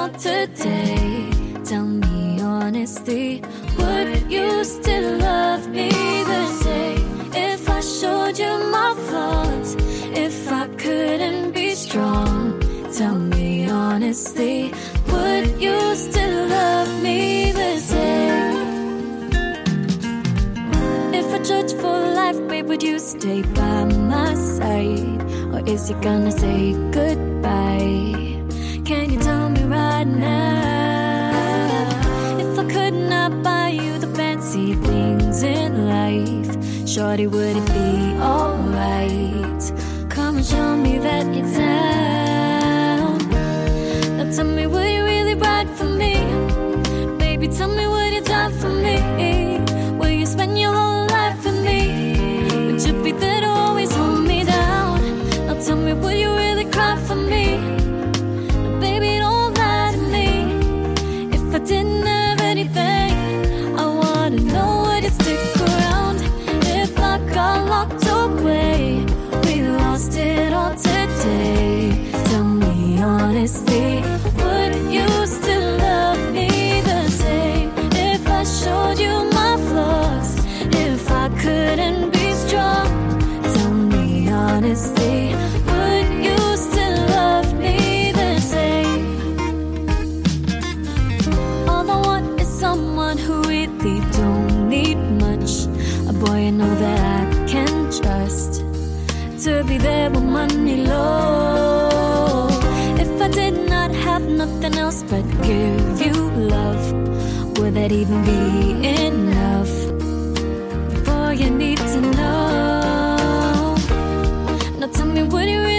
all today. Tell me honestly, would you still love me the same if I showed you my flaws? If I couldn't be strong, tell me honestly, would you still love me the same? If I judge for life, babe, would you stay by my side? Or is he gonna say goodbye? Can you tell me right now? If I could not buy you the fancy things in life, shorty, would it be alright? Come and show me that you're down. Now tell me, would you really ride for me? Baby, tell me, would you die for me? Will you spend your whole life with me? Would you be there to always hold me down? Now tell me, would you really cry for me? Now, baby, don't lie to me. If I didn't have anything, I wanna know, would you stick around? If I got locked away, we lost it all today. Tell me honestly, would you still love me the same if I showed you my flaws? If I couldn't be strong, tell me honestly, would you still love me the same? All I want is someone who really don't need much, a boy I know that I can trust, to be there when money low. If I did not have nothing else but give you love, would that even be enough? Boy, you need to know. Now tell me, would you really